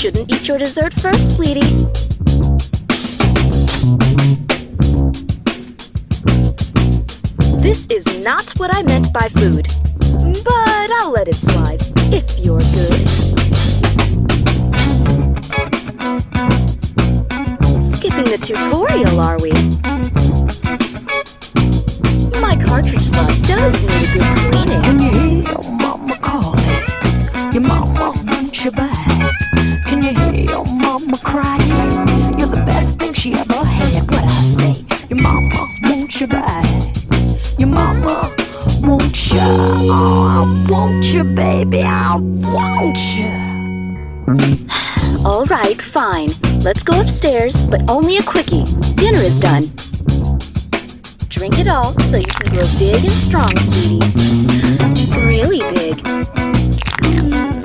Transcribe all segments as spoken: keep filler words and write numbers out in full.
shouldn't eat your dessert first, sweetie. This is not what I meant by food, but I'll let it slide if you're good. Skipping the tutorial, are we? My cartridge slot does need a good cleaning. Can you hear your mama calling? Your mama wants you back. Can you hear your mama crying? You're the best thing she ever had. What I say? Your mama wants you back. Your mama wants you. Oh, I want you, baby. I want you. All right, fine. Let's go upstairs, but only a quickie. Dinner is done. Drink it all so you can grow big and strong, sweetie. Really big. Mm.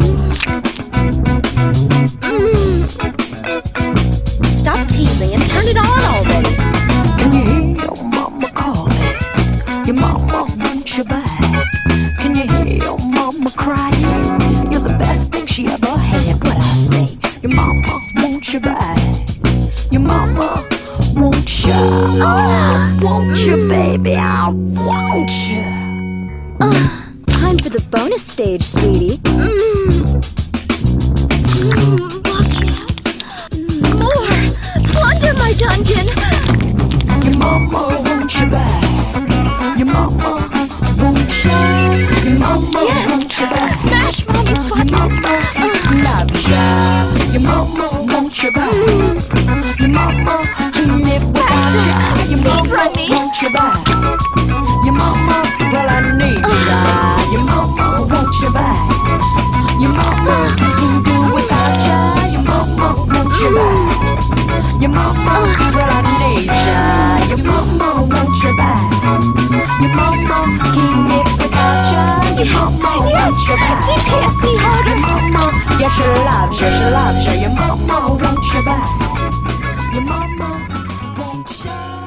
Mm. Stop teasing and turn it on already. Can you hear your mama calling? Your mama wants you back. Can you hear your mama crying? You're the best thing she ever had. What I say? Your mama wants you back. Your mama wants you. Oh, I want you, baby. I want you. Uh, time for the bonus stage, sweetie. Mm. Mm, buckets. More! Plunder my dungeon! Your mama wants you back. Your mama wants you. Your mama Yes. wants you back. Smash mommy's Your buckets! mama loves you. Your mama wants you back. Your mama can't live without you. Your Speed mama run me. wants you back. Your mama, well I need ya. Your mama wants you back. Your mama can't do without ya. Your mama wants you back. Your mama, well I need ya. Your mama wants you back. Your mama can't live without ya. Your mama wants you back. D P S me harder! Your mama, yeah, she loves you, she loves you. Your mama wants you back. Your mama wants you.